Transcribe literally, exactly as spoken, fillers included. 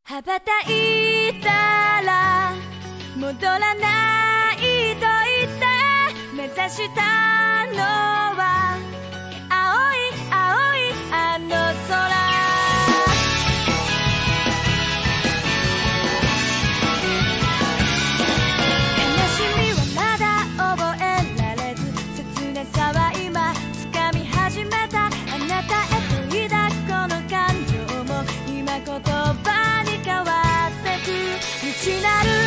羽ばたいたら戻らないと言って目指したのは青い青いあの空。悲しみはまだ覚えられず、切なさは今掴み始めた。あなたへと抱くこの感情も今言葉に変わってく。未知なる